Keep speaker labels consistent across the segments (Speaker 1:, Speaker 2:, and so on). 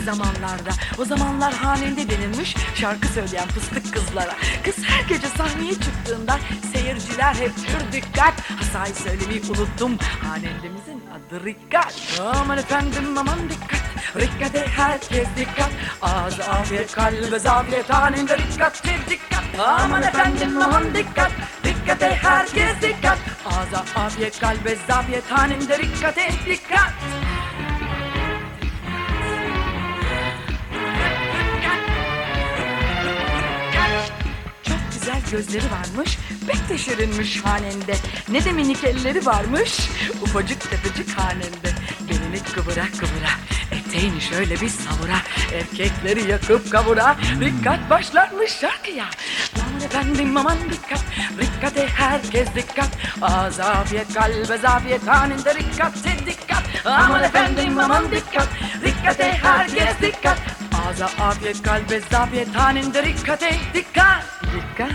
Speaker 1: zamanlarda. O zamanlar hanende denilmiş şarkı söyleyen fıstık kızlara. Kız her gece sahneye çıktığında seyirciler hep pür dikkat. Hasayı söylemeyi unuttum, hanendemizin adı Rikkat. Aman efendim aman dikkat, Rikkat'e herkes dikkat. Ağız afiyet kalbe zafiyet, hanende Rikkat'e dikkat. Aman efendim aman dikkat, Rikkat'e herkes dikkat. Ağza afiyet kalbe zafiyet, hanende Rikkat'e dikkat. Çok güzel gözleri varmış, pek de şirinmiş hanende. Ne de minik elleri varmış, ufacık tepecik hanende. Belini kıvıra kıvıra, eteğini şöyle bir savura, erkekleri yakıp kavura. Rikkat başlarmış şarkıya. Aman efendim aman dikkat, Rikkat'e herkes dikkat. Ağza afiyet kalbe zafiyet, hanende Rikkat'e dikkat. Aman efendim aman dikkat, Rikkat'e herkes dikkat. Ağza afiyet kalbe zafiyet, hanende Rikkat'e dikkat. Dikkat.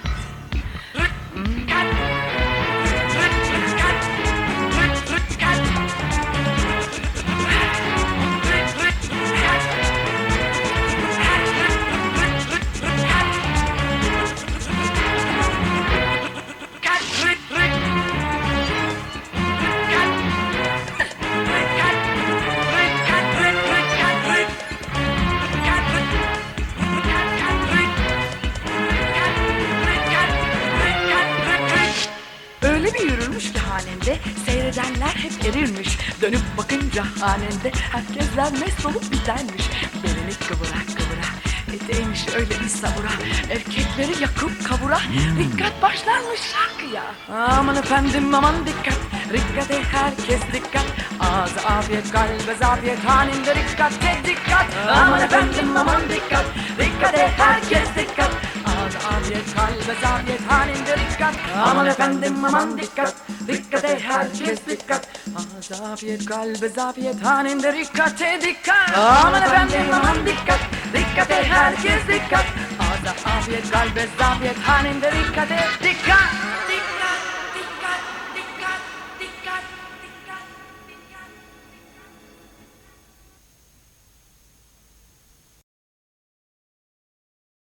Speaker 1: Öyle bir yürürmüş ki hanende, seyredenler hep erirmiş. Dönüp bakınca hanende, herkesler mest olup bitermiş. Belini kıvıra kıvıra, eteğini şöyle bir savura, erkekleri yakıp kavura. Rikkat başlarmış şarkıya. Aman efendim aman dikkat, Rikkat'e herkes dikkat. Ağza afiyet kalbe zafiyet, hanende Rikkat'e dikkat. Aman efendim aman dikkat, Rikkat'e herkes dikkat. Ağza afiyet kalbe zafiyet, hanende Rikkat. Aman efendim aman dikkat, Rikkat'e herkes dikkat. Ağza afiyet kalbe zafiyet, hanende Rikkat'e dikkat. Aman efendim aman dikkat, Rikkat'e herkes dikkat. Ağza afiyet kalbe zafiyet, hanende Rikkat'e dikkat.